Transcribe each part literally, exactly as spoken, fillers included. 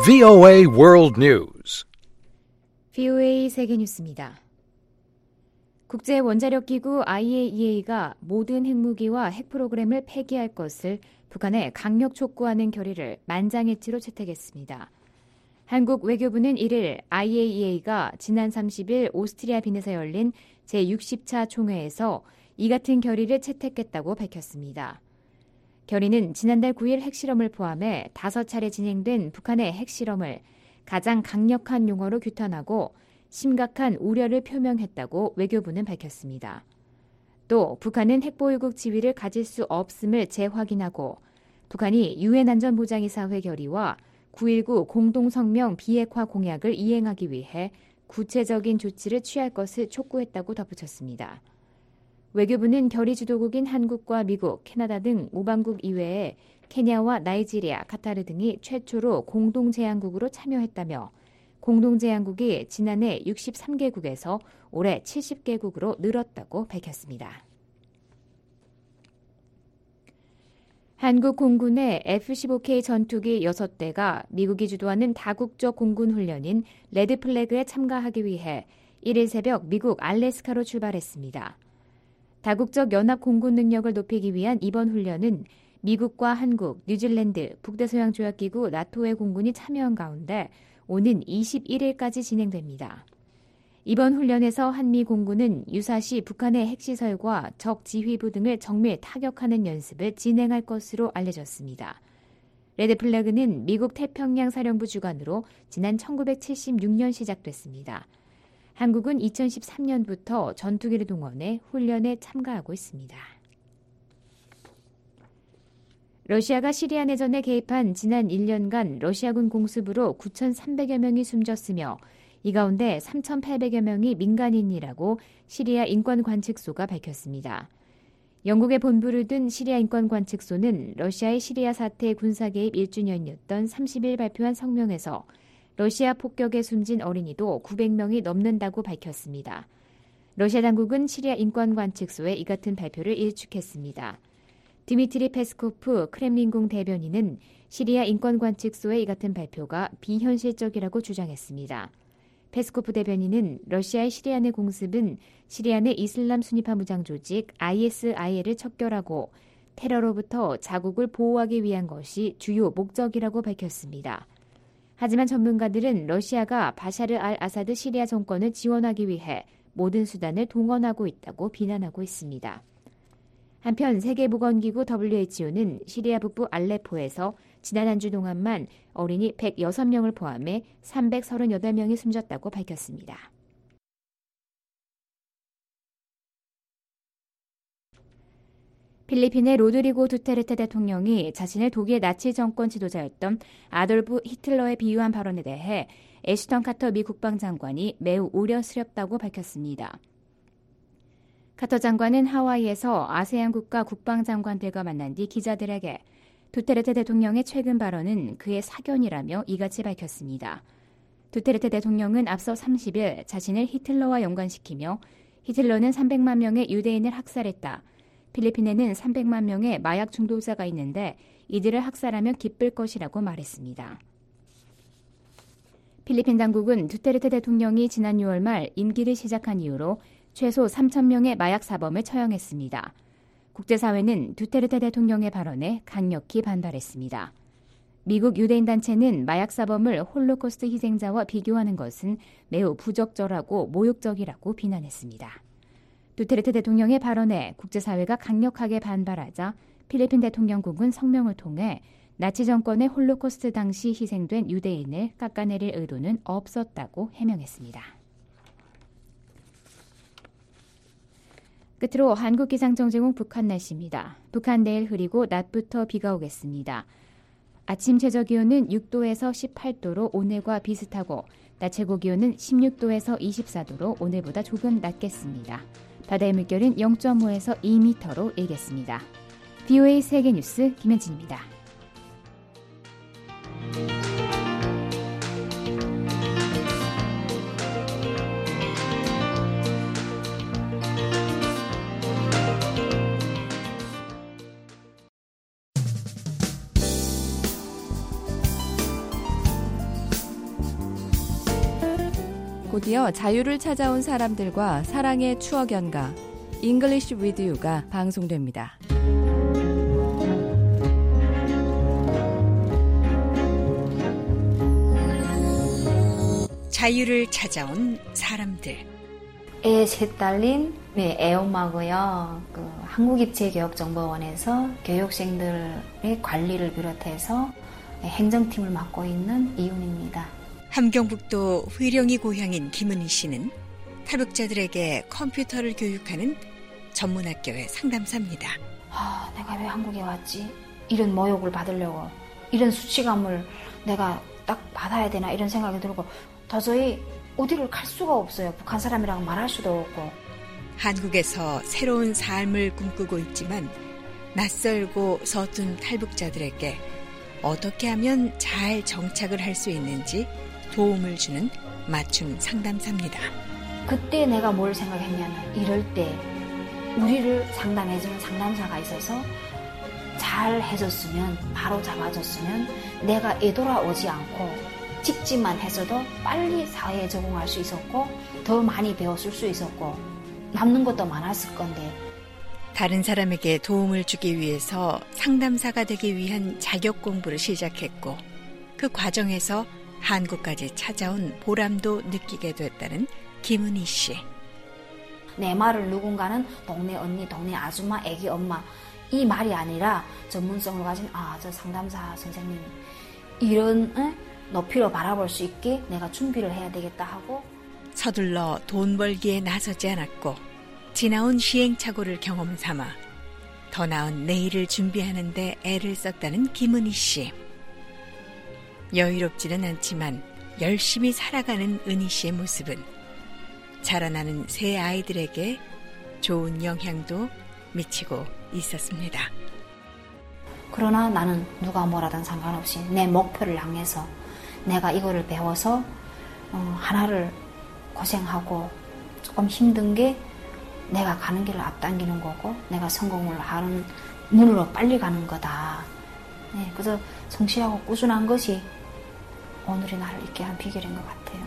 브이오에이 World News. 브이오에이 세계뉴스입니다. 국제원자력기구 아이에이이에이가 모든 핵무기와 핵 프로그램을 폐기할 것을 북한에 강력 촉구하는 결의를 만장일치로 채택했습니다. 한국 외교부는 일 일 아이에이이에이가 지난 삼십 일 오스트리아 빈에서 열린 제육십 차 총회에서 이 같은 결의를 채택했다고 밝혔습니다. 결의는 지난달 구 일 핵실험을 포함해 다섯 차례 진행된 북한의 핵실험을 가장 강력한 용어로 규탄하고 심각한 우려를 표명했다고 외교부는 밝혔습니다. 또 북한은 핵보유국 지위를 가질 수 없음을 재확인하고 북한이 유엔 안전보장이사회 결의와 구일구 공동성명 비핵화 공약을 이행하기 위해 구체적인 조치를 취할 것을 촉구했다고 덧붙였습니다. 외교부는 결의 주도국인 한국과 미국, 캐나다 등 오방국 이외에 케냐와 나이지리아, 카타르 등이 최초로 공동제안국으로 참여했다며 공동제안국이 지난해 육십삼 개국에서 올해 칠십 개국으로 늘었다고 밝혔습니다. 한국 공군의 에프 십오 케이 전투기 여섯 대가 미국이 주도하는 다국적 공군 훈련인 레드 플래그에 참가하기 위해 일 일 새벽 미국 알래스카로 출발했습니다. 다국적 연합 공군 능력을 높이기 위한 이번 훈련은 미국과 한국, 뉴질랜드, 북대서양조약기구 나토의 공군이 참여한 가운데 오는 이십일 일까지 진행됩니다. 이번 훈련에서 한미 공군은 유사시 북한의 핵시설과 적 지휘부 등을 정밀 타격하는 연습을 진행할 것으로 알려졌습니다. 레드 플래그는 미국 태평양 사령부 주관으로 지난 천구백칠십육 년 시작됐습니다. 한국은 이천십삼 년부터 전투기를 동원해 훈련에 참가하고 있습니다. 러시아가 시리아 내전에 개입한 지난 일 년간 러시아군 공습으로 구천삼백여 명이 숨졌으며 이 가운데 삼천팔백여 명이 민간인이라고 시리아 인권관측소가 밝혔습니다. 영국의 본부를 둔 시리아 인권관측소는 러시아의 시리아 사태 군사 개입 일 주년이었던 삼십 일 발표한 성명에서 러시아 폭격에 숨진 어린이도 구백 명이 넘는다고 밝혔습니다. 러시아 당국은 시리아 인권관측소의 이 같은 발표를 일축했습니다. 드미트리 페스코프 크렘린궁 대변인은 시리아 인권관측소의 이 같은 발표가 비현실적이라고 주장했습니다. 페스코프 대변인은 러시아의 시리아 내 공습은 시리아 내 이슬람 순위파 무장 조직 아이에스아이엘을 척결하고 테러로부터 자국을 보호하기 위한 것이 주요 목적이라고 밝혔습니다. 하지만 전문가들은 러시아가 바샤르 알 아사드 시리아 정권을 지원하기 위해 모든 수단을 동원하고 있다고 비난하고 있습니다. 한편 세계보건기구 더블유에이치오는 시리아 북부 알레포에서 지난 한 주 동안만 어린이 백육 명을 포함해 삼백삼십팔 명이 숨졌다고 밝혔습니다. 필리핀의 로드리고 두테르테 대통령이 자신을 독일 나치 정권 지도자였던 아돌프 히틀러에 비유한 발언에 대해 애슈턴 카터 미 국방장관이 매우 우려스럽다고 밝혔습니다. 카터 장관은 하와이에서 아세안 국가 국방장관들과 만난 뒤 기자들에게 두테르테 대통령의 최근 발언은 그의 사견이라며 이같이 밝혔습니다. 두테르테 대통령은 앞서 삼십 일 자신을 히틀러와 연관시키며 히틀러는 삼백만 명의 유대인을 학살했다. 필리핀에는 삼백만 명의 마약 중독자가 있는데 이들을 학살하면 기쁠 것이라고 말했습니다. 필리핀 당국은 두테르테 대통령이 지난 유월 말 임기를 시작한 이후로 최소 삼천 명의 마약 사범을 처형했습니다. 국제사회는 두테르테 대통령의 발언에 강력히 반발했습니다. 미국 유대인 단체는 마약 사범을 홀로코스트 희생자와 비교하는 것은 매우 부적절하고 모욕적이라고 비난했습니다. 두테르테 대통령의 발언에 국제사회가 강력하게 반발하자 필리핀 대통령국은 성명을 통해 나치 정권의 홀로코스트 당시 희생된 유대인을 깎아내릴 의도는 없었다고 해명했습니다. 끝으로 한국기상청제공 북한 날씨입니다. 북한 내일 흐리고 낮부터 비가 오겠습니다. 아침 최저기온은 육 도에서 십팔 도로 오늘과 비슷하고 낮 최고기온은 십육 도에서 이십사 도로 오늘보다 조금 낮겠습니다. 바다의 물결은 영 점 오에서 이 미터로 일겠습니다. 브이오에이 세계뉴스 김현진입니다. 곧이어 자유를 찾아온 사람들과 사랑의 추억 연가 English with You가 방송됩니다. 자유를 찾아온 사람들. 애 셋 딸린 네, 애엄마고요. 그 한국입체교육정보원에서 교육생들의 관리를 비롯해서 행정팀을 맡고 있는 이윤입니다. 함경북도 의령이 고향인 김은희 씨는 탈북자들에게 컴퓨터를 교육하는 전문학교의 상담사입니다. 아, 내가 왜 한국에 왔지? 이런 모욕을 받으려고, 이런 수치감을 내가 딱 받아야 되나 이런 생각이 들고 도저히 어디를 갈 수가 없어요. 북한 사람이라고 말할 수도 없고. 한국에서 새로운 삶을 꿈꾸고 있지만 낯설고 서툰 탈북자들에게 어떻게 하면 잘 정착을 할 수 있는지 도움을 주는 맞춤 상담사입니다. 그때 내가 뭘 생각했냐면 이럴 때 우리를 상담해주는 상담사가 있어서 잘 해줬으면, 바로 잡아줬으면 내가 애돌아오지 않고 직진만 했어도 빨리 사회에 적응할 수 있었고 더 많이 배웠을 수 있었고 남는 것도 많았을 건데. 다른 사람에게 도움을 주기 위해서 상담사가 되기 위한 자격 공부를 시작했고 그 과정에서 한국까지 찾아온 보람도 느끼게 됐다는 김은희 씨. 내 말을 누군가는 동네 언니, 동네 아줌마, 애기 엄마 이 말이 아니라 전문성을 가진 아, 저 상담사 선생님 이런 에? 높이로 바라볼 수 있게 내가 준비를 해야 되겠다 하고 서둘러 돈 벌기에 나서지 않았고 지나온 시행착오를 경험 삼아 더 나은 내일을 준비하는 데 애를 썼다는 김은희 씨. 여유롭지는 않지만 열심히 살아가는 은희 씨의 모습은 자라나는 새 아이들에게 좋은 영향도 미치고 있었습니다. 그러나 나는 누가 뭐라든 상관없이 내 목표를 향해서 내가 이거를 배워서 어, 하나를 고생하고 조금 힘든 게 내가 가는 길을 앞당기는 거고 내가 성공을 하는 문으로 빨리 가는 거다. 네, 그래서 성실하고 꾸준한 것이 오늘의 나를 있게 한 비결인 것 같아요.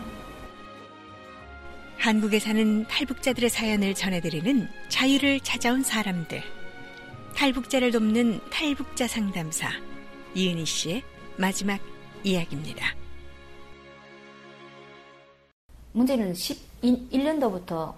한국에 사는 탈북자들의 사연을 전해드리는 자유를 찾아온 사람들. 탈북자를 돕는 탈북자 상담사 이은희 씨의 마지막 이야기입니다. 문제는 십일 년도부터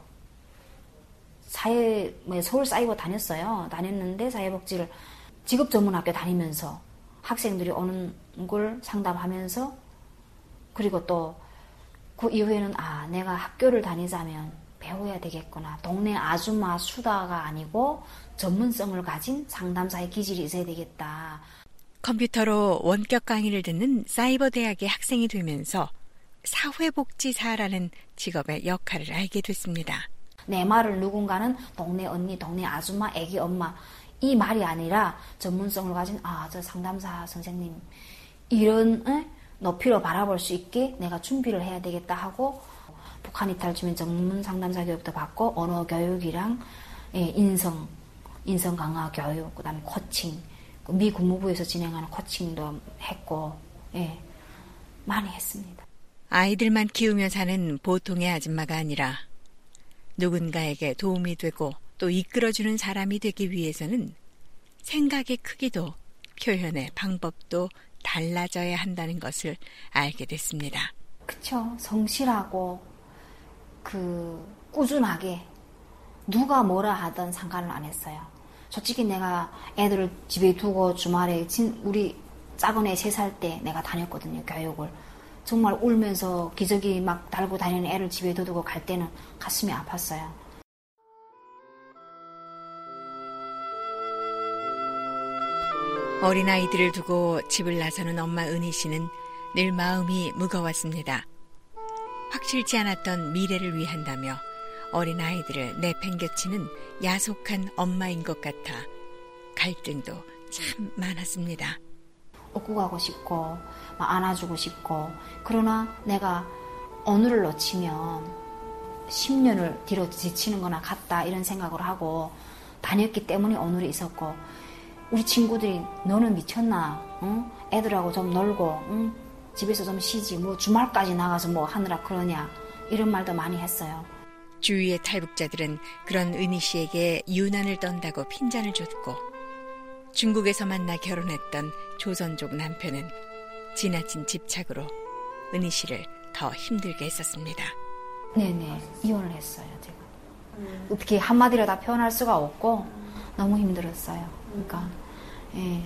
사회, 서울 사이버 다녔어요. 다녔는데 사회복지를 직업전문학교 다니면서 학생들이 오는 걸 상담하면서 그리고 또 그 이후에는 아, 내가 학교를 다니자면 배워야 되겠구나. 동네 아줌마 수다가 아니고 전문성을 가진 상담사의 기질이 있어야 되겠다. 컴퓨터로 원격 강의를 듣는 사이버 대학의 학생이 되면서 사회복지사라는 직업의 역할을 알게 됐습니다. 내 말을 누군가는 동네 언니, 동네 아줌마, 애기 엄마 이 말이 아니라 전문성을 가진 아, 저 상담사 선생님 이런 에? 높이로 바라볼 수 있게 내가 준비를 해야 되겠다 하고 북한 이탈 주민 전문 상담사 교육도 받고 언어 교육이랑 예, 인성, 인성 강화 교육, 그다음에 코칭, 미 국무부에서 진행하는 코칭도 했고 예, 많이 했습니다. 아이들만 키우며 사는 보통의 아줌마가 아니라 누군가에게 도움이 되고 또 이끌어주는 사람이 되기 위해서는 생각의 크기도 표현의 방법도 달라져야 한다는 것을 알게 됐습니다. 그쵸. 성실하고 그 꾸준하게 누가 뭐라 하든 상관을 안 했어요. 솔직히 내가 애들을 집에 두고 주말에 우리 작은 애 세 살 때 내가 다녔거든요. 교육을. 정말 울면서 기저귀 막 달고 다니는 애를 집에 두고 갈 때는 가슴이 아팠어요. 어린아이들을 두고 집을 나서는 엄마 은희 씨는 늘 마음이 무거웠습니다. 확실치 않았던 미래를 위한다며 어린아이들을 내팽개치는 야속한 엄마인 것 같아 갈등도 참 많았습니다. 업고 가고 싶고 막 안아주고 싶고 그러나 내가 오늘을 놓치면 십 년을 뒤로 지치는 거나 같다 이런 생각을 하고 다녔기 때문에 오늘이 있었고 우리 친구들이 너는 미쳤나? 응? 애들하고 좀 놀고 응? 집에서 좀 쉬지 뭐 주말까지 나가서 뭐 하느라 그러냐 이런 말도 많이 했어요. 주위의 탈북자들은 그런 은희 씨에게 유난을 떤다고 핀잔을 줬고 중국에서 만나 결혼했던 조선족 남편은 지나친 집착으로 은희 씨를 더 힘들게 했었습니다. 네네, 이혼을 했어요, 제가. 음. 어떻게 한마디로 다 표현할 수가 없고 너무 힘들었어요. 그러니까 예.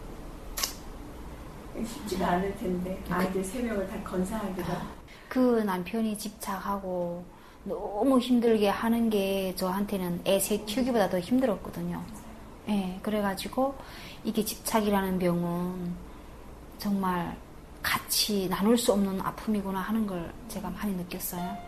쉽지가 않을 텐데 아이들 세 명을 다 건사하기가. 그 남편이 집착하고 너무 힘들게 하는 게 저한테는 애 셋 키우기보다 더 힘들었거든요. 예, 그래가지고 이게 집착이라는 병은 정말 같이 나눌 수 없는 아픔이구나 하는 걸 제가 많이 느꼈어요.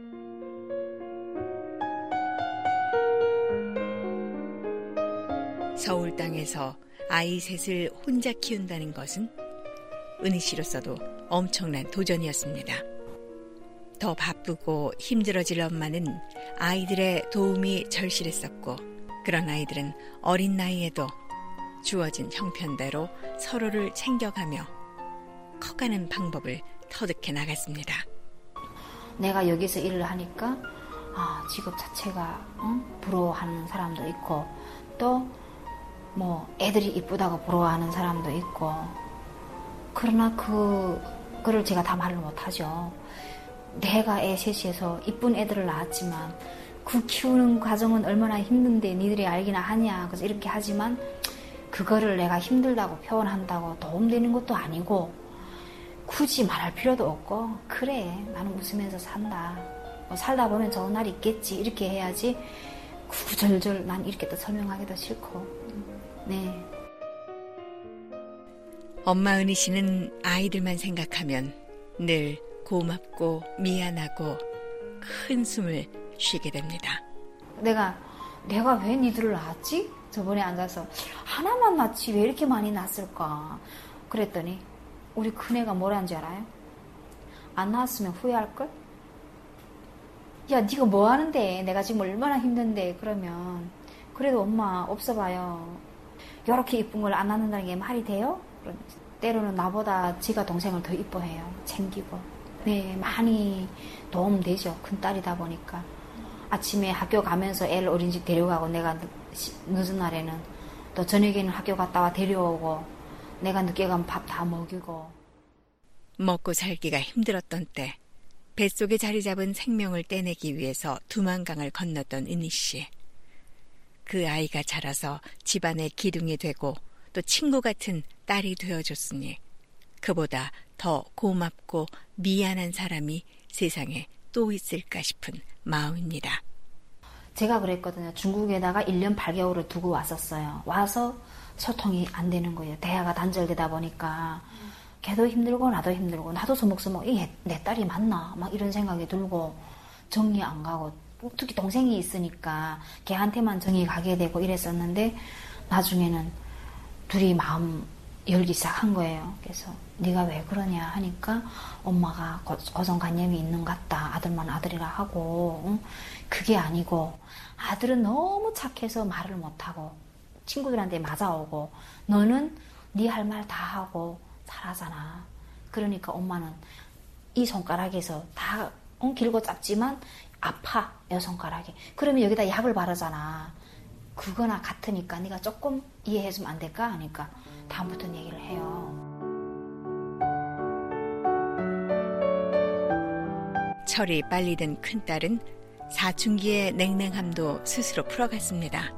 서울 땅에서 아이 셋을 혼자 키운다는 것은 은희 씨로서도 엄청난 도전이었습니다. 더 바쁘고 힘들어질 엄마는 아이들의 도움이 절실했었고 그런 아이들은 어린 나이에도 주어진 형편대로 서로를 챙겨가며 커가는 방법을 터득해 나갔습니다. 내가 여기서 일을 하니까 아, 직업 자체가 응? 부러워하는 사람도 있고 또 뭐 애들이 이쁘다고 부러워하는 사람도 있고 그러나 그, 그걸 제가 다 말을 못하죠. 내가 애 셋이서 이쁜 애들을 낳았지만 그 키우는 과정은 얼마나 힘든데 니들이 알기나 하냐. 그래서 이렇게 하지만 그거를 내가 힘들다고 표현한다고 도움되는 것도 아니고 굳이 말할 필요도 없고 그래 나는 웃으면서 산다. 뭐 살다 보면 좋은 날이 있겠지. 이렇게 해야지 구절절 난 이렇게 또 설명하기도 싫고. 네. 엄마 은희 씨는 아이들만 생각하면 늘 고맙고 미안하고 큰 숨을 쉬게 됩니다. 내가 내가 왜 니들을 낳았지? 저번에 앉아서 하나만 낳지 왜 이렇게 많이 낳았을까? 그랬더니 우리 큰애가 뭐라는 줄 알아요? 안 낳았으면 후회할걸? 야 네가 뭐 하는데? 내가 지금 얼마나 힘든데? 그러면 그래도 엄마 없어봐요. 이렇게 이쁜 걸 안 낳는다는 게 말이 돼요? 때로는 나보다 지가 동생을 더 이뻐해요. 챙기고. 네, 많이 도움되죠. 큰딸이다 보니까. 아침에 학교 가면서 애를 어린이집 데려가고 내가 늦은 날에는 또 저녁에는 학교 갔다 와 데려오고 내가 늦게 가면 밥 다 먹이고. 먹고 살기가 힘들었던 때 뱃속에 자리 잡은 생명을 떼내기 위해서 두만강을 건넜던 은희 씨. 그 아이가 자라서 집안의 기둥이 되고 또 친구 같은 딸이 되어줬으니 그보다 더 고맙고 미안한 사람이 세상에 또 있을까 싶은 마음입니다. 제가 그랬거든요. 중국에다가 일 년 팔 개월을 두고 왔었어요. 와서 소통이 안 되는 거예요. 대화가 단절되다 보니까 걔도 힘들고 나도 힘들고 나도 소목소목 이게 내 딸이 맞나? 막 이런 생각이 들고 정이 안 가고 특히 동생이 있으니까 걔한테만 정이 가게 되고 이랬었는데 나중에는 둘이 마음 열기 시작한 거예요. 그래서 네가 왜 그러냐 하니까 엄마가 고, 고정관념이 있는 것 같다. 아들만 아들이라 하고 응? 그게 아니고 아들은 너무 착해서 말을 못하고 친구들한테 맞아오고 너는 네 할 말 다 하고 잘하잖아. 그러니까 엄마는 이 손가락에서 다 응, 길고 짧지만 아파 여 손가락이. 그러면 여기다 약을 바르잖아. 그거나 같으니까 네가 조금 이해해주면 안 될까 하니까 다음부터는 얘기를 해요. 철이 빨리 든 큰딸은 사춘기의 냉랭함도 스스로 풀어갔습니다.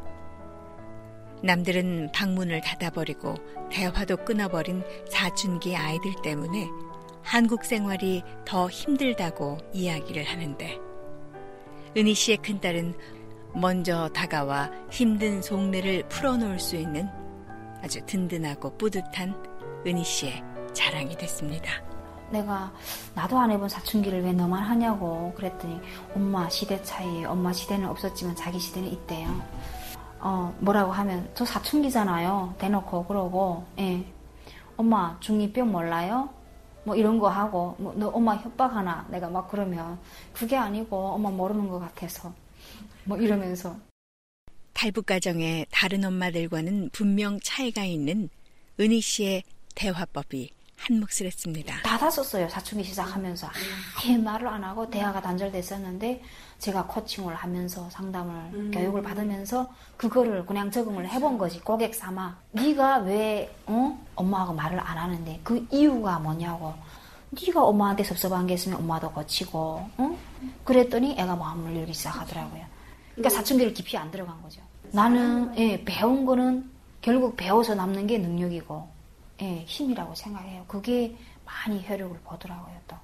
남들은 방문을 닫아버리고 대화도 끊어버린 사춘기 아이들 때문에 한국 생활이 더 힘들다고 이야기를 하는데 은희 씨의 큰딸은 먼저 다가와 힘든 속내를 풀어놓을 수 있는 아주 든든하고 뿌듯한 은희 씨의 자랑이 됐습니다. 내가 나도 안 해본 사춘기를 왜 너만 하냐고 그랬더니 엄마 시대 차이, 엄마 시대는 없었지만 자기 시대는 있대요. 어 뭐라고 하면 저 사춘기잖아요. 대놓고 그러고 예. 엄마 중이병 몰라요? 뭐 이런 거 하고 뭐 너 엄마 협박하나? 내가 막 그러면 그게 아니고 엄마 모르는 것 같아서 뭐 이러면서. 탈북 가정의 다른 엄마들과는 분명 차이가 있는 은희 씨의 대화법이 한몫을 했습니다. 닫았었어요. 사춘기 시작하면서 아예 말을 안 하고 대화가 단절됐었는데 제가 코칭을 하면서 상담을 음. 교육을 받으면서 그거를 그냥 적응을 해본 거지. 고객 삼아. 네가 왜 어? 엄마하고 말을 안 하는데 그 이유가 뭐냐고. 네가 엄마한테 섭섭한 게 있으면 엄마도 고치고 어? 그랬더니 애가 마음을 열기 시작하더라고요. 그러니까 사춘기를 깊이 안 들어간 거죠. 나는 예, 배운 거는 결국 배워서 남는 게 능력이고 예, 힘이라고 생각해요. 그게 많이 효력을 보더라고요. 또.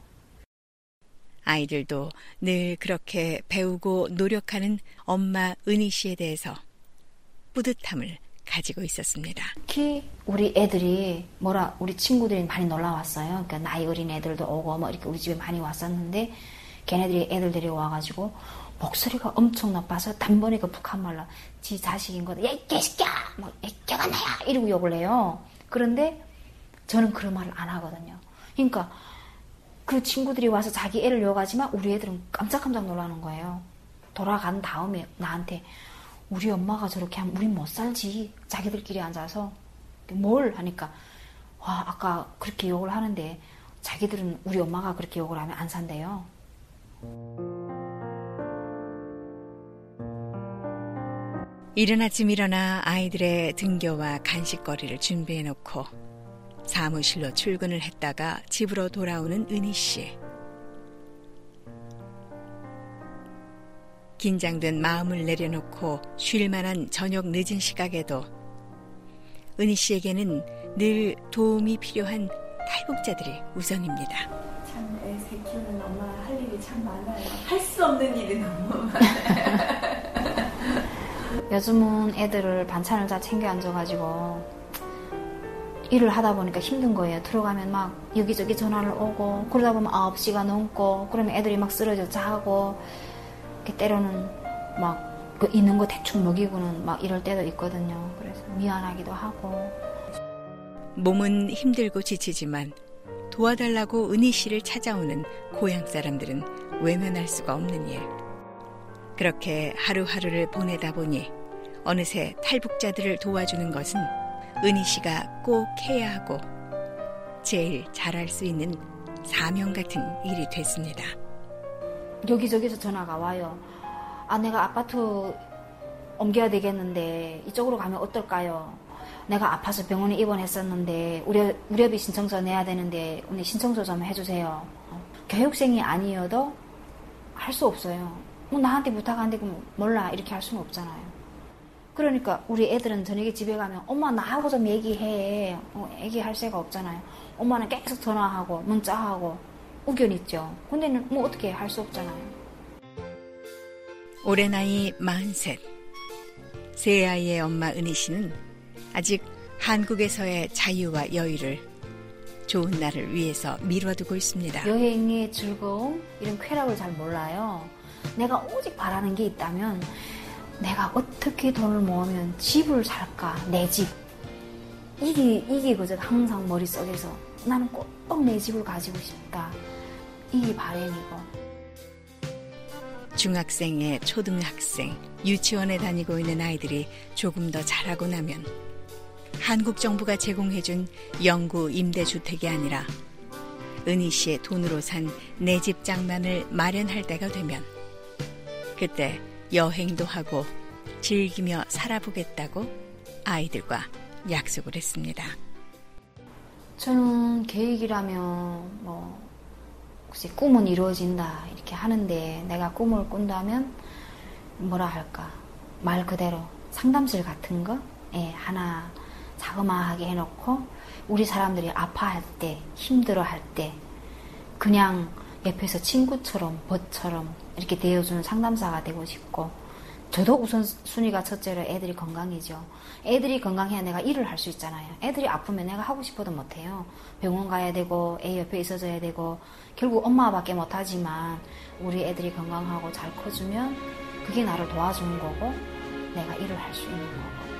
아이들도 늘 그렇게 배우고 노력하는 엄마 은희 씨에 대해서 뿌듯함을 가지고 있었습니다. 특히 우리 애들이 뭐라 우리 친구들이 많이 놀러 왔어요. 그러니까 나이 어린 애들도 오고 뭐 이렇게 우리 집에 많이 왔었는데 걔네들이 애들 데리고 와가지고 목소리가 엄청 나빠서 단번에 그 북한말로 지 자식인 거다. 야, 이 개새끼야! 막, 야, 개가 나야! 이러고 욕을 해요. 그런데 저는 그런 말을 안 하거든요. 그러니까 그 친구들이 와서 자기 애를 욕하지만 우리 애들은 깜짝깜짝 놀라는 거예요. 돌아간 다음에 나한테 우리 엄마가 저렇게 하면 우린 못 살지. 자기들끼리 앉아서 뭘 하니까 와 아까 그렇게 욕을 하는데 자기들은 우리 엄마가 그렇게 욕을 하면 안 산대요. 이른 아침 일어나 아이들의 등교와 간식거리를 준비해놓고 사무실로 출근을 했다가 집으로 돌아오는 은희 씨. 긴장된 마음을 내려놓고 쉴 만한 저녁 늦은 시각에도 은희 씨에게는 늘 도움이 필요한 탈북자들이 우선입니다. 참 애 키우는 엄마 할 일이 참 많아요. 할 수 없는 일이 너무 많아요. 요즘은 애들을 반찬을 다 챙겨 앉아가지고 일을 하다 보니까 힘든 거예요. 들어가면 막 여기저기 전화를 오고 그러다 보면 아홉 시가 넘고 그러면 애들이 막 쓰러져 자고 때로는 막 그 있는 거 대충 먹이고는 막 이럴 때도 있거든요. 그래서 미안하기도 하고. 몸은 힘들고 지치지만 도와달라고 은희 씨를 찾아오는 고향 사람들은 외면할 수가 없는 일. 그렇게 하루하루를 보내다 보니 어느새 탈북자들을 도와주는 것은 은희 씨가 꼭 해야 하고 제일 잘할 수 있는 사명 같은 일이 됐습니다. 여기저기서 전화가 와요. 아, 내가 아파트 옮겨야 되겠는데 이쪽으로 가면 어떨까요? 내가 아파서 병원에 입원했었는데 우려, 우려비 신청서 내야 되는데 오늘 신청서 좀 해주세요. 교육생이 아니어도 할 수 없어요. 뭐 나한테 부탁하는데 그럼 몰라 이렇게 할 수는 없잖아요. 그러니까 우리 애들은 저녁에 집에 가면 엄마 나하고 좀 얘기해. 어, 얘기할 새가 없잖아요. 엄마는 계속 전화하고 문자하고 의견 있죠. 근데 뭐 어떻게 할 수 없잖아요. 올해 나이 마흔셋. 세 아이의 엄마 은희 씨는 아직 한국에서의 자유와 여유를 좋은 날을 위해서 미뤄두고 있습니다. 여행의 즐거움, 이런 쾌락을 잘 몰라요. 내가 오직 바라는 게 있다면 내가 어떻게 돈을 모으면 집을 살까? 내 집. 이게, 이게 그저 항상 머릿속에서 나는 꼭 내 집을 가지고 싶다. 이게 바람이고. 중학생에 초등학생, 유치원에 다니고 있는 아이들이 조금 더 자라고 나면 한국 정부가 제공해준 영구 임대주택이 아니라 은희 씨의 돈으로 산 내 집 장만을 마련할 때가 되면 그때 여행도 하고 즐기며 살아보겠다고 아이들과 약속을 했습니다. 저는 계획이라면 뭐 혹시 꿈은 이루어진다 이렇게 하는데 내가 꿈을 꾼다면 뭐라 할까 말 그대로 상담실 같은 거 예, 하나 자그마하게 해놓고 우리 사람들이 아파할 때 힘들어할 때 그냥 옆에서 친구처럼 벗처럼 이렇게 대해주는 상담사가 되고 싶고 저도 우선순위가 첫째로 애들이 건강이죠. 애들이 건강해야 내가 일을 할 수 있잖아요. 애들이 아프면 내가 하고 싶어도 못해요. 병원 가야 되고 애 옆에 있어줘야 되고 결국 엄마밖에 못하지만 우리 애들이 건강하고 잘 커주면 그게 나를 도와주는 거고 내가 일을 할 수 있는 거고.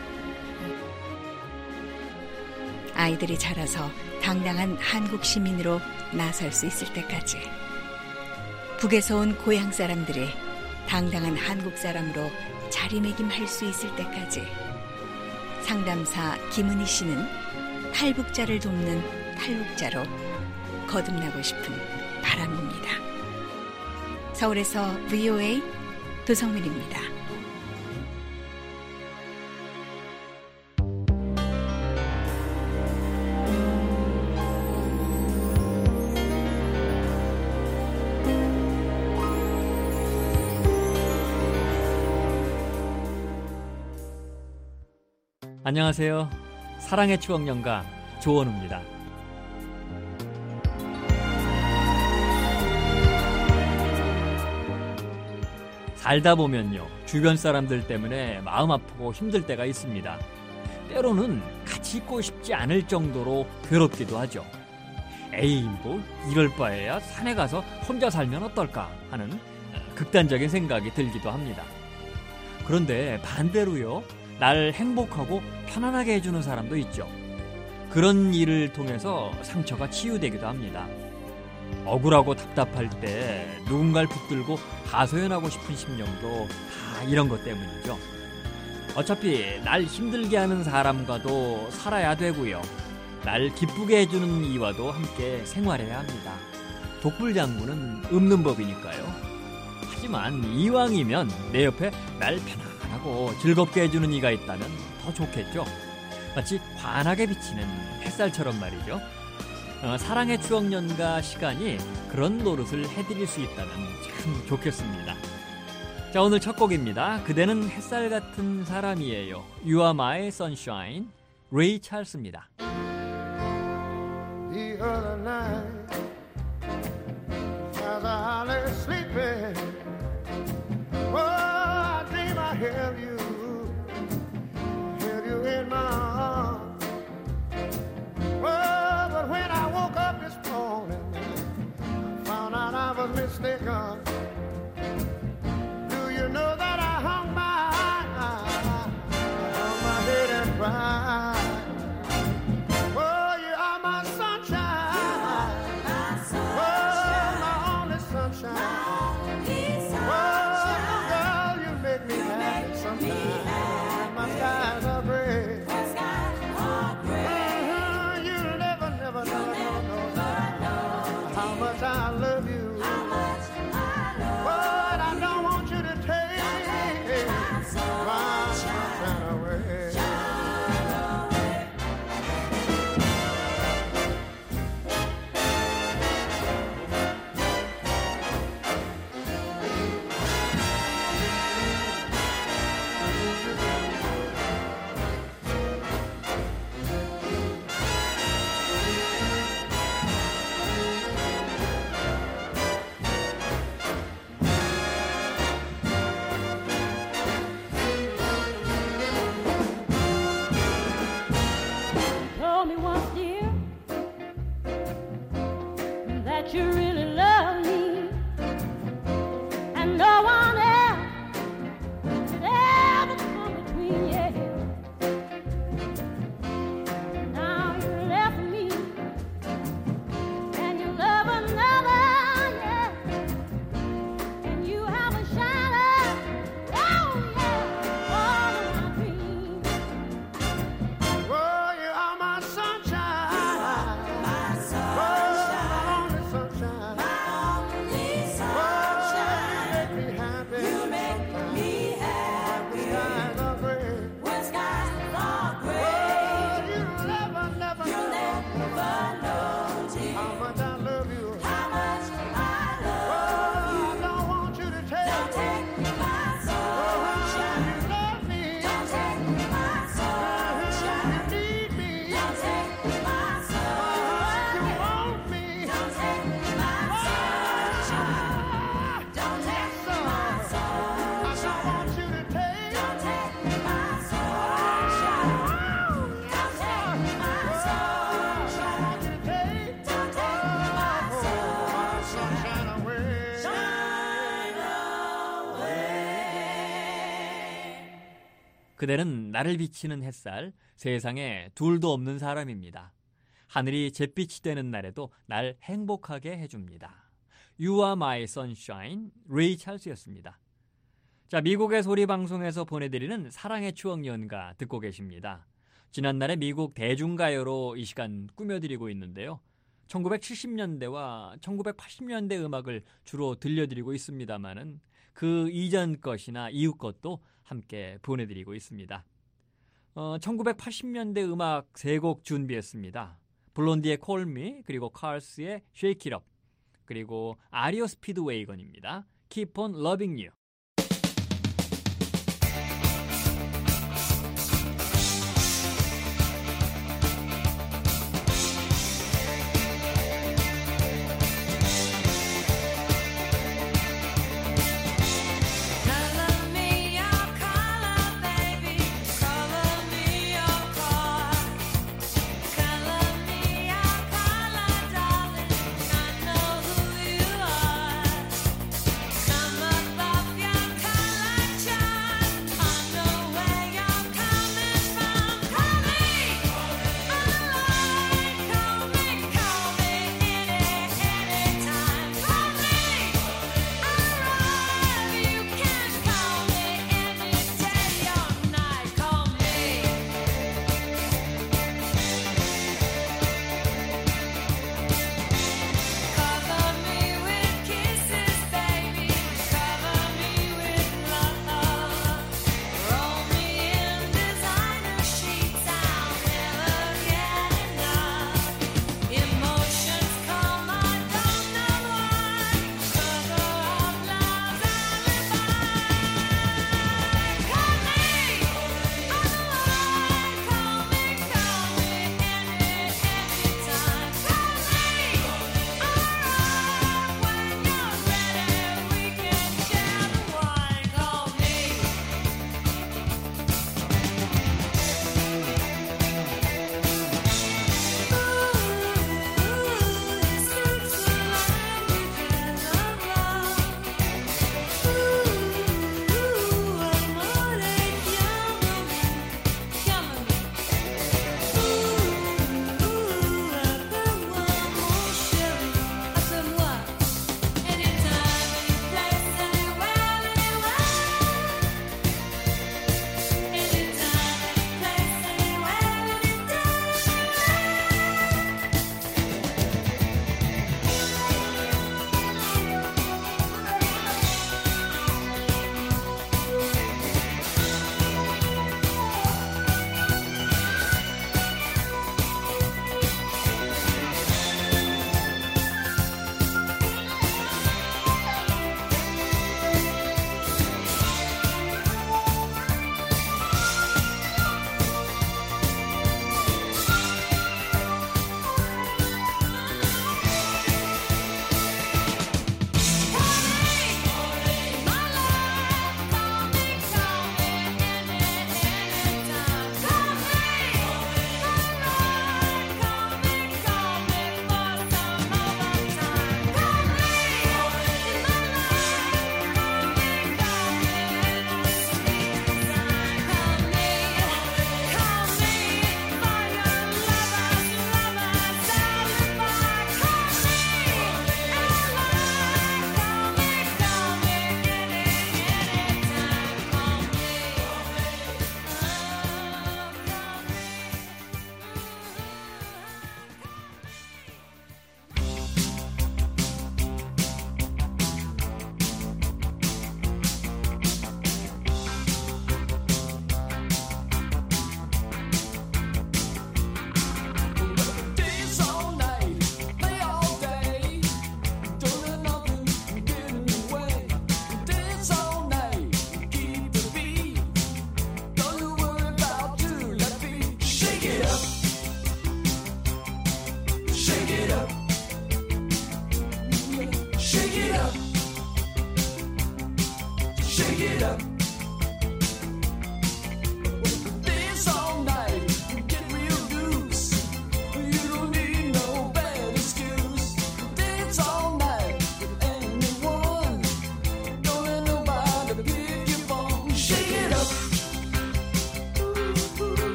아이들이 자라서 당당한 한국 시민으로 나설 수 있을 때까지 북에서 온 고향 사람들이 당당한 한국 사람으로 자리매김할 수 있을 때까지 상담사 김은희 씨는 탈북자를 돕는 탈북자로 거듭나고 싶은 바람입니다. 서울에서 브이오에이 도성민입니다. 안녕하세요. 사랑의 추억 연가 조원우입니다. 살다 보면요, 주변 사람들 때문에 마음 아프고 힘들 때가 있습니다. 때로는 같이 있고 싶지 않을 정도로 괴롭기도 하죠. 에이, 뭐 이럴 바에야 산에 가서 혼자 살면 어떨까 하는 극단적인 생각이 들기도 합니다. 그런데 반대로요, 날 행복하고 편안하게 해주는 사람도 있죠. 그런 일을 통해서 상처가 치유되기도 합니다. 억울하고 답답할 때 누군가를 붙들고 하소연하고 싶은 심령도 다 이런 것 때문이죠. 어차피 날 힘들게 하는 사람과도 살아야 되고요, 날 기쁘게 해주는 이와도 함께 생활해야 합니다. 독불장군은 없는 법이니까요. 하지만 이왕이면 내 옆에 날 편안하게 하고 즐겁게 해주는 이가 있다면 더 좋겠죠. 마치 환하게 비치는 햇살처럼 말이죠. 어, 사랑의 추억 연가 시간이 그런 노릇을 해드릴 수 있다면 참 좋겠습니다. 자, 오늘 첫 곡입니다. 그대는 햇살 같은 사람이에요. You are my sunshine, 레이 찰스입니다. The other night, as I lay sleeping, oh, I dream I held you, held you in my arms. Oh, but when I woke up this morning, I found out I was mistaken. Do you know that I hung my, I hung my head and cried? Oh, you are my sunshine, oh, my only sunshine. I love you. How much I love but I don't want you to take my sunshine away. Shine away. You really love me, and no one else could ever come between you. Now you left me, and you love another, yeah, and you have a shadow, oh yeah, all of my dreams. Oh, you are my sunshine, my sunshine. 그대는 나를 비치는 햇살, 세상에 둘도 없는 사람입니다. 하늘이 잿빛이 되는 날에도 날 행복하게 해줍니다. You are my sunshine, 레이 찰스였습니다. 자, 미국의 소리방송에서 보내드리는 사랑의 추억 연가 듣고 계십니다. 지난날의 미국 대중가요로 이 시간 꾸며드리고 있는데요. 천구백칠십 년대와 천구백팔십 년대 음악을 주로 들려드리고 있습니다만은 그 이전 것이나 이후 것도 함께 보내드리고 있습니다. 어, 천구백팔십 년대 음악 세 곡 준비했습니다. 블론디의 Call Me, 그리고 카스의 Shake It Up, 그리고 아리오 스피드웨이건입니다. Keep on Loving You.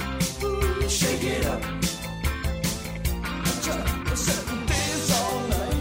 Shake it up.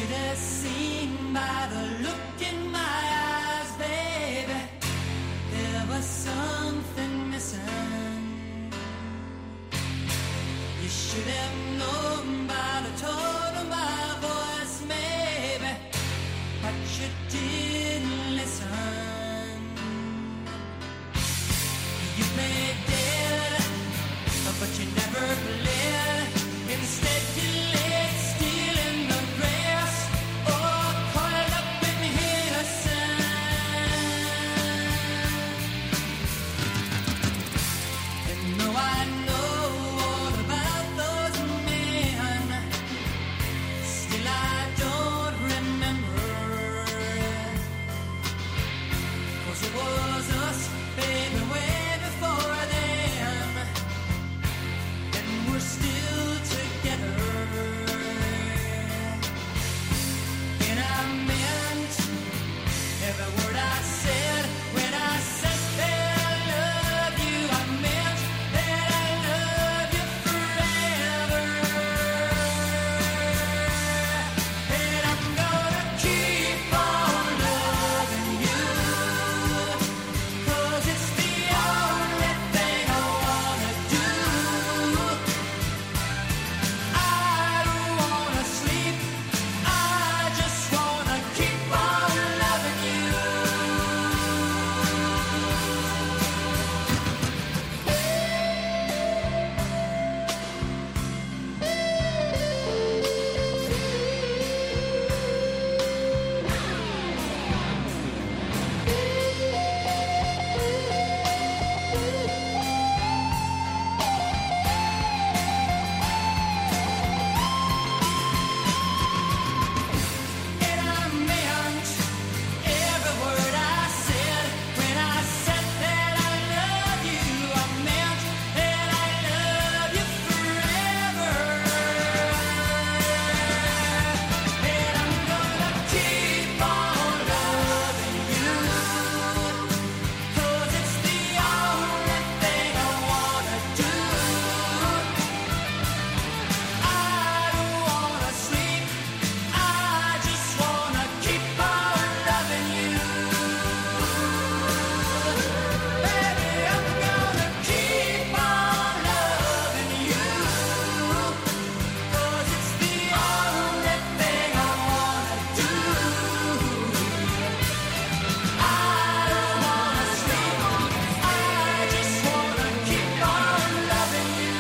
should have seen by the look in my eyes, baby, there was something missing. You should have known by the tone of my voice, maybe, but you didn't listen. You played dead, but you never bled. Instead you laid still in the grass, or coiled up in innocence. And though I know all about those men, still I don't remember. 'Cause it was us, baby, way before then, and we're still together. And I meant every word I said when I said that I love you. I meant that I love you forever. And I'm gonna keep on loving you, 'cause it's the only thing I wanna do. I don't wanna sleep, I just wanna keep on loving you. And I meant every word I said when I said that I love you. I meant that I love you forever. And I'm gonna keep on loving you, 'cause it's the only thing I wanna do. I don't wanna sleep, I just wanna keep on loving you. Baby, I'm gonna keep on loving you, 'cause it's the only thing I wanna do. I don't wanna sleep, I just wanna keep on loving you.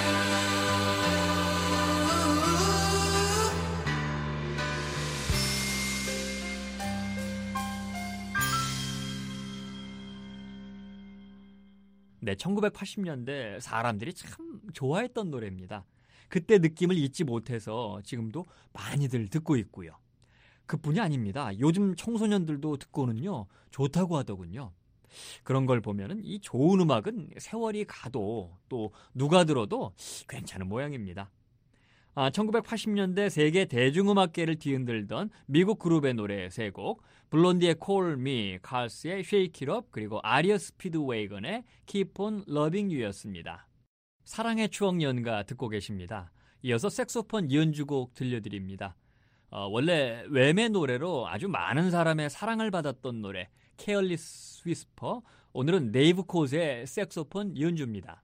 네, 천구백팔십 년대 사람들이 참 좋아했던 노래입니다. 그때 느낌을 잊지 못해서 지금도 많이들 듣고 있고요. 그뿐이 아닙니다. 요즘 청소년들도 듣고는요, 좋다고 하더군요. 그런 걸 보면은 이 좋은 음악은 세월이 가도 또 누가 들어도 괜찮은 모양입니다. 아, 천구백팔십 년대 세계 대중음악계를 뒤흔들던 미국 그룹의 노래 세 곡, 블론디의 Call Me, 칼스의 Shake It Up, 그리고 아리어 스피드웨이건의 Keep On Loving You였습니다. 사랑의 추억 연가 듣고 계십니다. 이어서 색소폰 연주곡 들려드립니다. 어, 원래 외매 노래로 아주 많은 사람의 사랑을 받았던 노래 Careless Whisper, 오늘은 네이브 콧의 색소폰 연주입니다.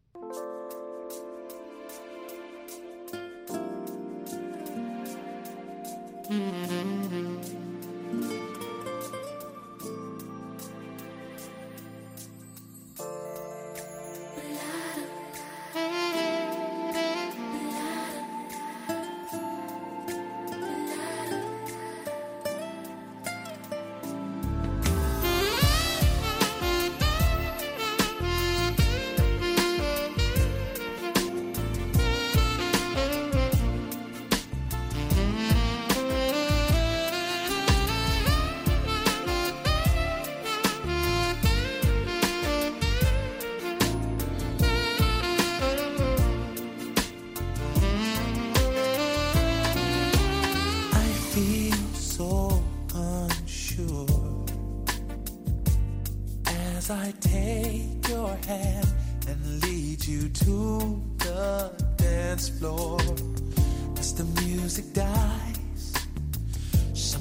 I take your hand and lead you to the dance floor. As the music dies,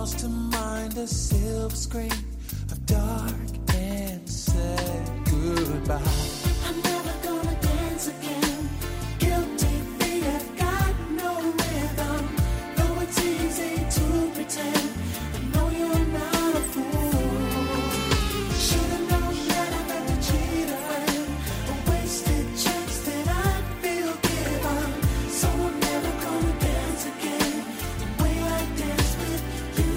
calls to mind a silver screen of dark and said goodbye. I'm never gonna dance again. Guilty feet have got no rhythm. Though it's easy to pretend, I know you're not a fool. Should've known that I've had to cheat a friend, a wasted chance that I feel given. So I'm never gonna dance again the way I dance with you.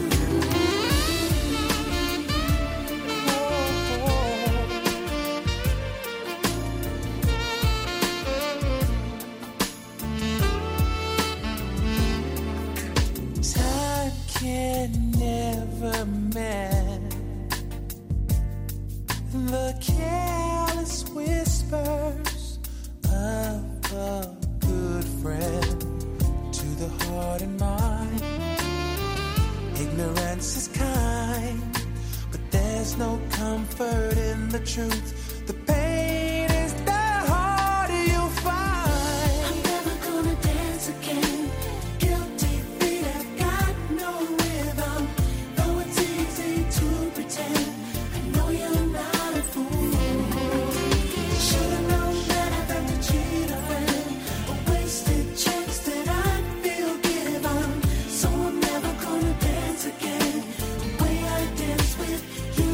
Time can never mend the careless whispers of a good friend to the heart and mind. Ignorance is kind, but there's no comfort in the truth. The pain is the harder you find. I'm never gonna dance again. Guilty feet have got no rhythm. Though it's easy to pretend, I know you're not a fool. Should've known that I've had to cheat a friend, a wasted chance that I feel given. So I'm never gonna dance again the way I dance with you.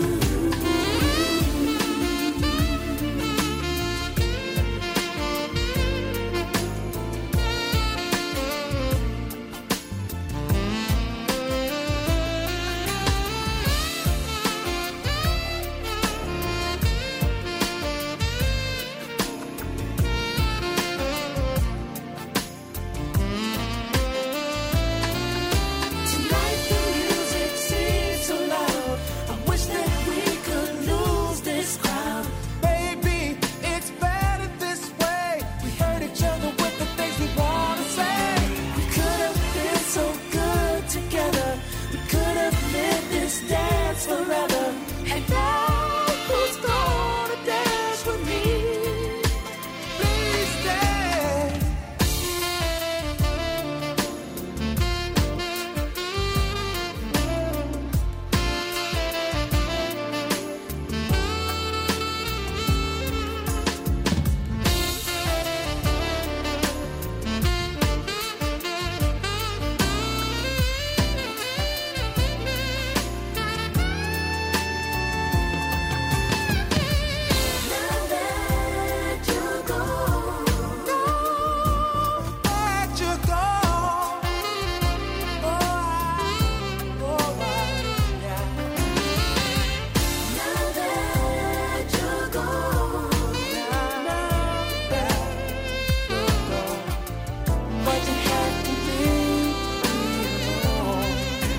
Tonight the music seems so loud. I wish that we could lose this crowd. Baby, it's better this way. We hurt each other with the things we wanna say. We could have been so good together. We could have lived this dance forever. And now who's gonna dance with me? Please stay. Now that you're gone, now that you're gone, oh, I, oh, I, yeah. Now that you're gone, now that you're gone, but you had to leave me alone.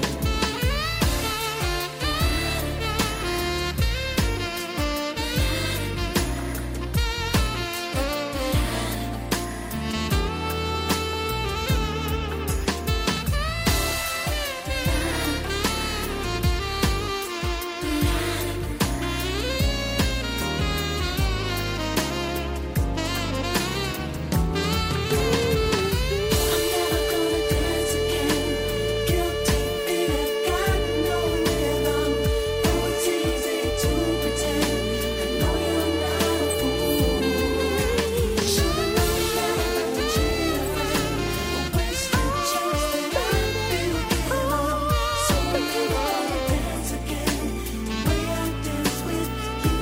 I'm never gonna dance again. Guilty feet have got no rhythm. Though it's easy to pretend, I know you're not a fool. Should've known that I'd have to cheat a friend, a wasted chance that I feel given. So I'm never gonna dance again the way I dance with you.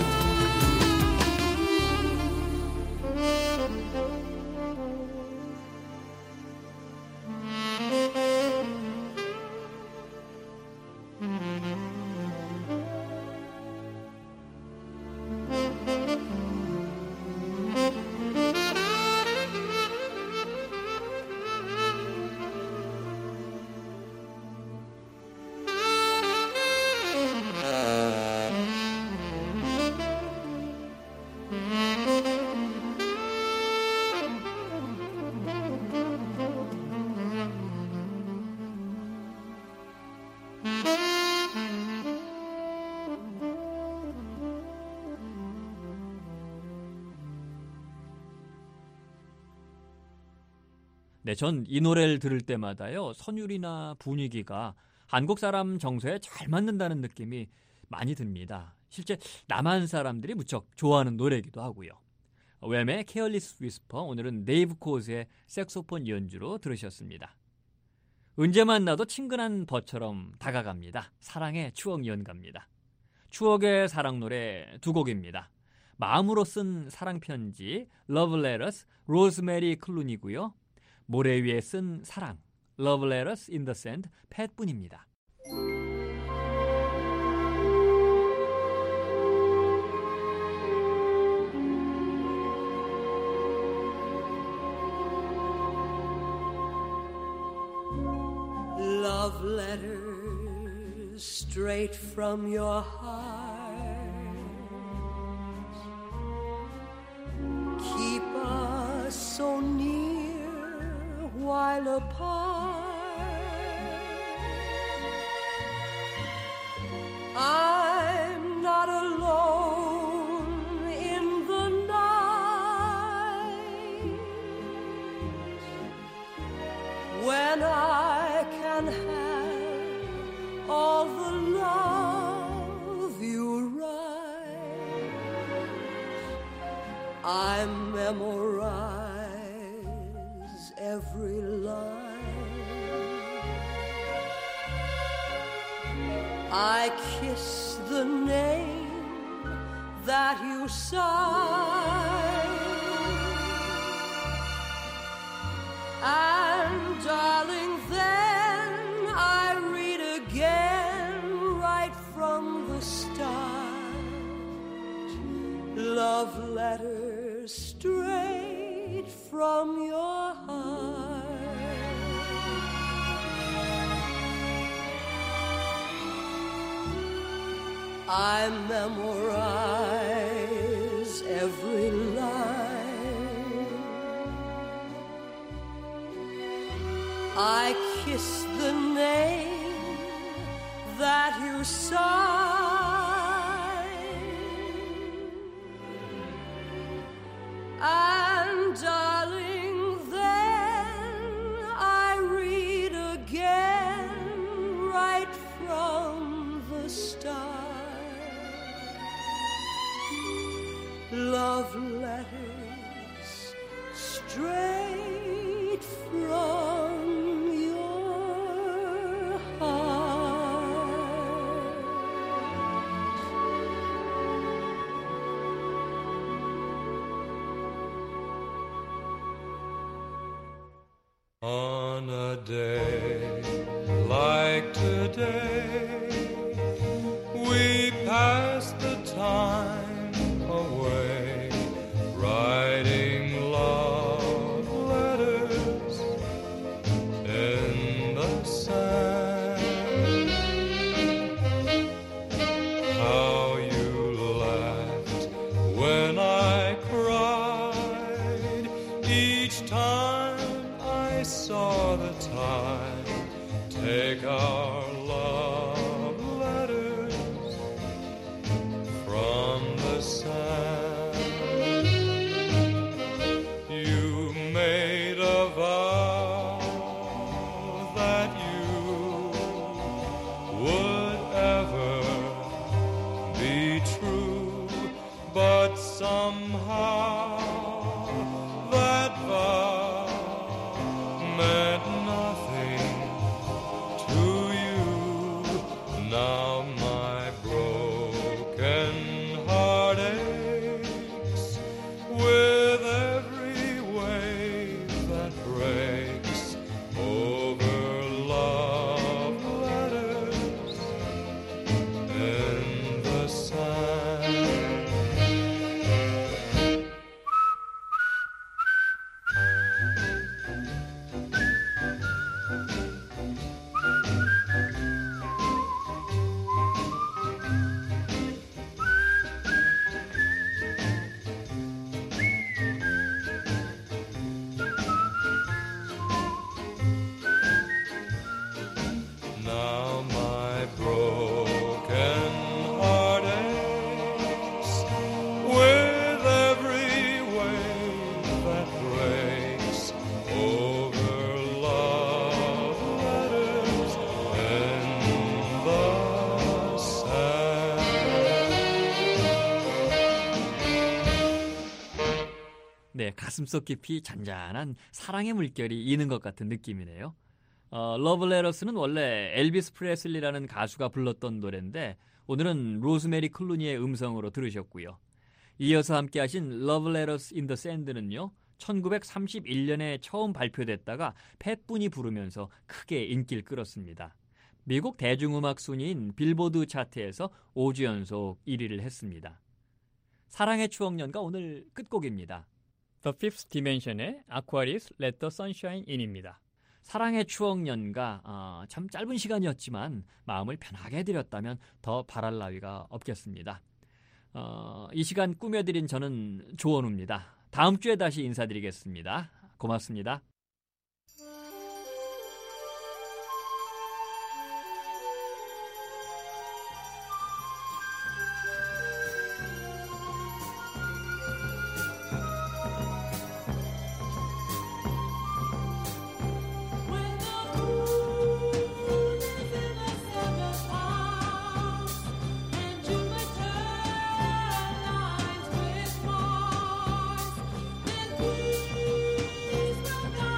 네, 전 이 노래를 들을 때마다요, 선율이나 분위기가 한국 사람 정서에 잘 맞는다는 느낌이 많이 듭니다. 실제 남한 사람들이 무척 좋아하는 노래이기도 하고요. 웸의 케어리스 위스퍼, 오늘은 데이브 코즈의 색소폰 연주로 들으셨습니다. 언제 만나도 친근한 벗처럼 다가갑니다. 사랑의 추억 연가입니다. 추억의 사랑 노래 두 곡입니다. 마음으로 쓴 사랑편지 Love Letters, 로즈메리 클룬이고요. 모래 위에 쓴 사랑 Love Letters in the Sand, 팻뿐입니다. Love letters straight from your heart keep us so near while apart. I'm not alone in the night when I can have all the love you write. I memorize every line. I kiss the name that you sign. And darling, then I read again right from the start. Love letters straight from your heart. I memorize every line. I kiss the name that you sign. And darling, then I read again right from the start. Love letters straight from your heart. On a day like today, we pass the time away, writing love letters in the sand. How you laughed when I cried each time I saw the tide take our love 가슴속 깊이 잔잔한 사랑의 물결이 이는 것 같은 느낌이네요. 어, Love Letters는 원래 엘비스 프레슬리라는 가수가 불렀던 노래인데 오늘은 로즈메리 클루니의 음성으로 들으셨고요. 이어서 함께 하신 Love Letters in the Sand는요. 천구백삼십일 년에 처음 발표됐다가 팻분이 부르면서 크게 인기를 끌었습니다. 미국 대중음악 순위인 빌보드 차트에서 오 주 연속 일 위를 했습니다. 사랑의 추억연가 오늘 끝곡입니다. The Fifth Dimension의 Aquarius Let the Sunshine In입니다. 사랑의 추억연가 어, 참 짧은 시간이었지만 마음을 편하게 해드렸다면 더 바랄 나위가 없겠습니다. 어, 이 시간 꾸며드린 저는 조원우입니다. 다음 주에 다시 인사드리겠습니다. 고맙습니다. Please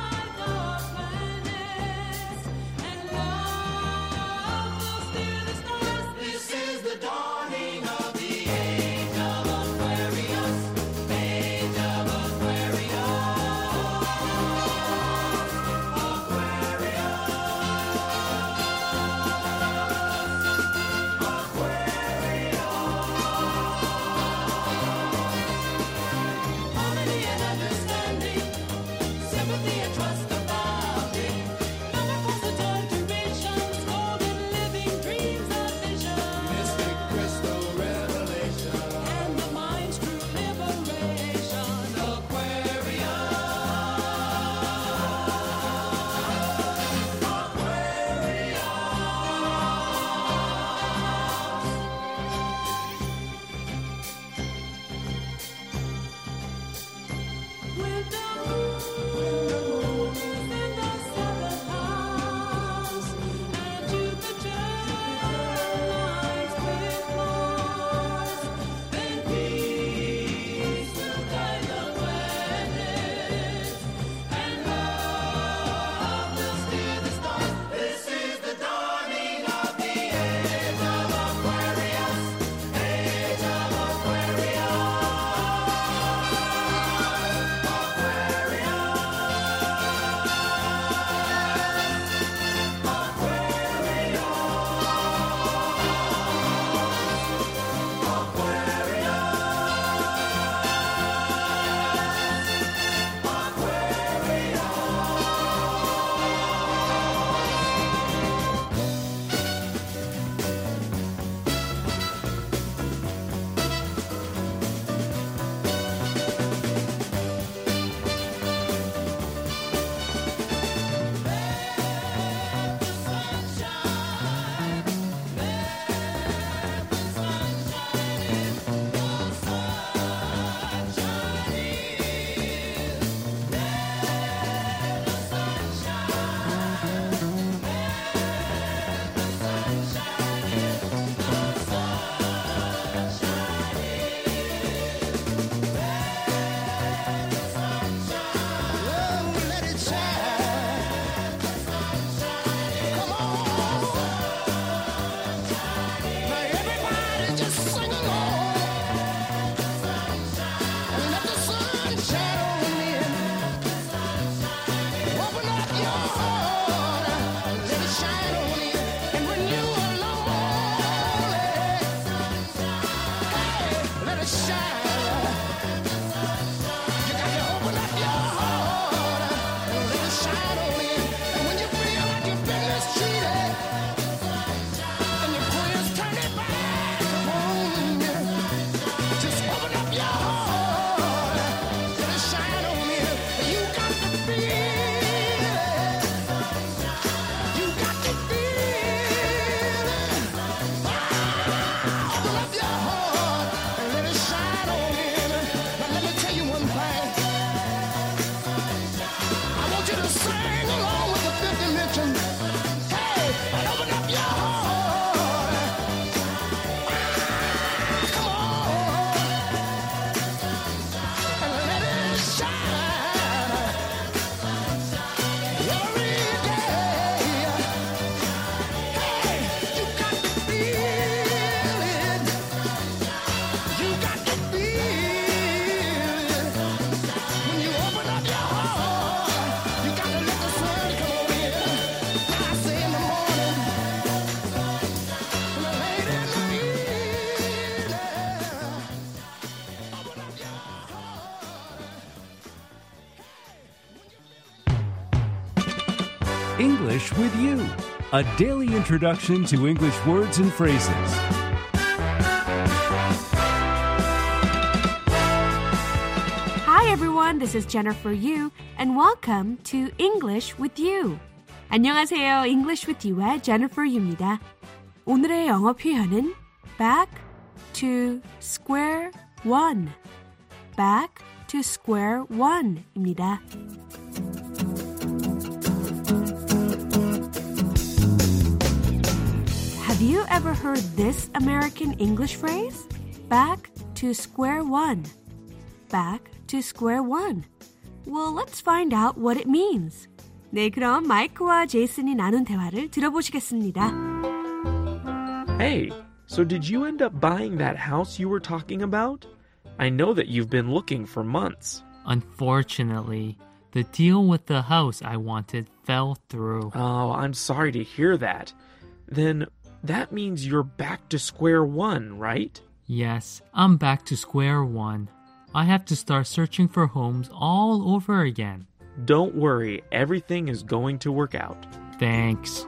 English with You, a daily introduction to English words and phrases. Hi everyone, this is Jennifer Yu, and welcome to English with You. 안녕하세요, English with You의 Jennifer Yu입니다. 오늘의 영어 표현은 back to square one. back to square one입니다. Have you ever heard this American English phrase? Back to square one. Back to square one. Well, let's find out what it means. 네, 그럼 마이크와 제이슨이 나눈 대화를 들어보시겠습니다. Hey, so did you end up buying that house you were talking about? I know that you've been looking for months. Unfortunately, the deal with the house I wanted fell through. Oh, I'm sorry to hear that. Then that means you're back to square one, right? Yes, I'm back to square one. I have to start searching for homes all over again. Don't worry, everything is going to work out. Thanks.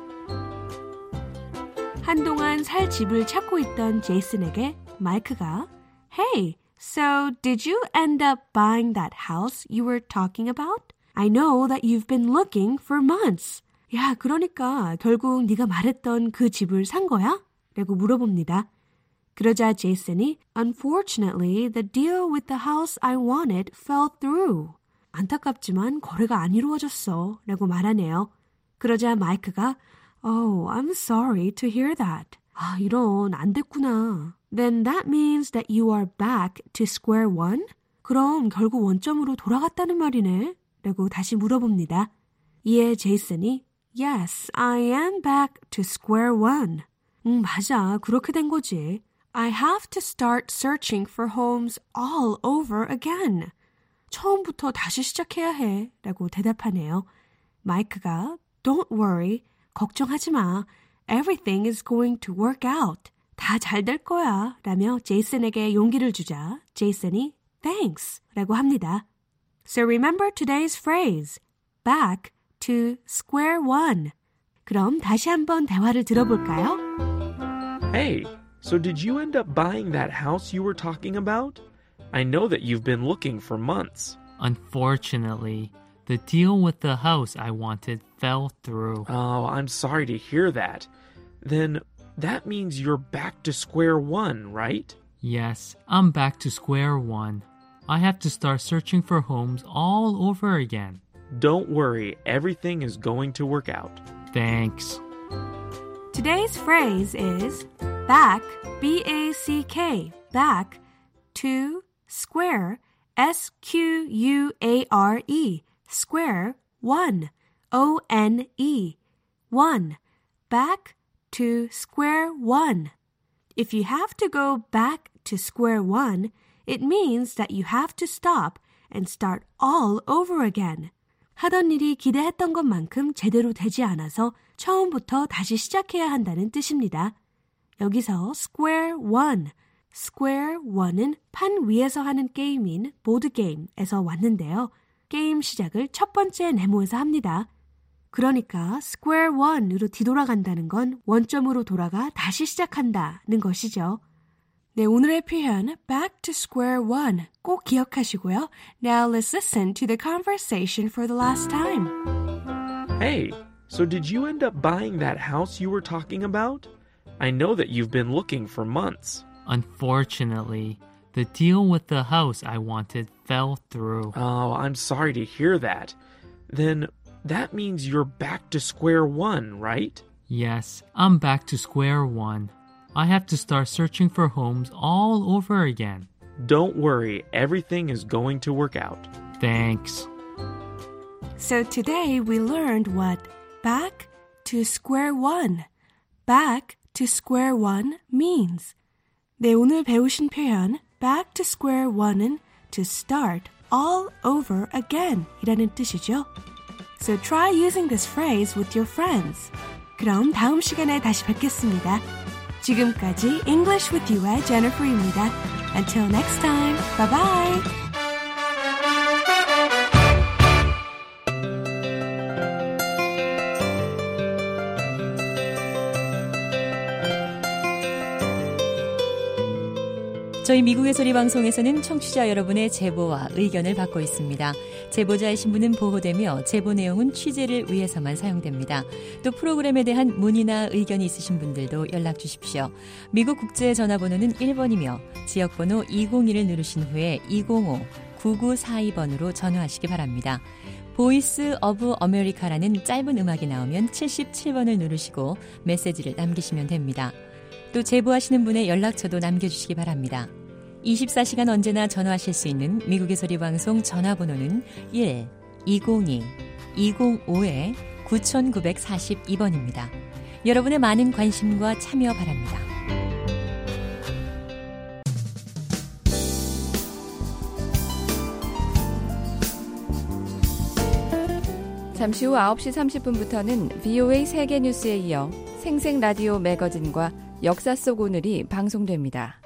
한동안 살 집을 찾고 있던 제이슨에게 마이크가 Hey, so did you end up buying that house you were talking about? I know that you've been looking for months. 야, 그러니까 결국 네가 말했던 그 집을 산 거야? 라고 물어봅니다. 그러자 제이슨이 Unfortunately, the deal with the house I wanted fell through. 안타깝지만 거래가 안 이루어졌어. 라고 말하네요. 그러자 마이크가 Oh, I'm sorry to hear that. 아, 이런 안 됐구나. Then that means that you are back to square one? 그럼 결국 원점으로 돌아갔다는 말이네. 라고 다시 물어봅니다. 이에 제이슨이 Yes, I am back to square one. 응, 맞아. 그렇게 된 거지. I have to start searching for homes all over again. 처음부터 다시 시작해야 해. 라고 대답하네요. 마이크가 Don't worry. 걱정하지 마. Everything is going to work out. 다 잘 될 거야. 라며 제이슨에게 용기를 주자 제이슨이 Thanks. 라고 합니다. So remember today's phrase. Back to square one. 그럼 다시 한번 대화를 들어볼까요? Hey, so did you end up buying that house you were talking about? I know that you've been looking for months. Unfortunately, the deal with the house I wanted fell through. Oh, I'm sorry to hear that. Then that means you're back to square one, right? Yes, I'm back to square one. I have to start searching for homes all over again. Don't worry, everything is going to work out. Thanks. Today's phrase is back, B A C K, back to square, S Q U A R E, square, one, O N E, one, back to square one. If you have to go back to square one, it means that you have to stop and start all over again. 하던 일이 기대했던 것만큼 제대로 되지 않아서 처음부터 다시 시작해야 한다는 뜻입니다. 여기서 square one, square one은 판 위에서 하는 게임인 보드게임에서 왔는데요. 게임 시작을 첫 번째 네모에서 합니다. 그러니까 square one으로 뒤돌아간다는 건 원점으로 돌아가 다시 시작한다는 것이죠. 네, 오늘의 표현 back to square one 꼭 기억하시고요. Now let's listen to the conversation for the last time. Hey, so did you end up buying that house you were talking about? I know that you've been looking for months. Unfortunately, the deal with the house I wanted fell through. Oh, I'm sorry to hear that. Then that means you're back to square one, right? Yes, I'm back to square one. I have to start searching for homes all over again. Don't worry, everything is going to work out. Thanks. So today we learned what back to square one, back to square one means. 네, 오늘 배우신 표현 back to square one은 to start all over again 이라는 뜻이죠. So try using this phrase with your friends. 그럼 다음 시간에 다시 뵙겠습니다. 지금까지 English with You의 Jennifer입니다. Until next time, bye bye. 저희 미국의 소리 방송에서는 청취자 여러분의 제보와 의견을 받고 있습니다. 제보자의 신분은 보호되며 제보 내용은 취재를 위해서만 사용됩니다. 또 프로그램에 대한 문의나 의견이 있으신 분들도 연락 주십시오. 미국 국제 전화번호는 일 번이며 지역번호 이공일을 누르신 후에 이공오 구구사이 번으로 전화하시기 바랍니다. 보이스 오브 아메리카라는 짧은 음악이 나오면 칠십칠 번을 누르시고 메시지를 남기시면 됩니다. 또 제보하시는 분의 연락처도 남겨주시기 바랍니다. 이십사 시간 언제나 전화하실 수 있는 미국의 소리 방송 전화번호는 일 이공이 이공오 구구사이 번입니다. 여러분의 많은 관심과 참여 바랍니다. 잠시 후 아홉 시 삼십 분부터는 브이오에이 세계뉴스에 이어 생생라디오 매거진과 역사 속 오늘이 방송됩니다.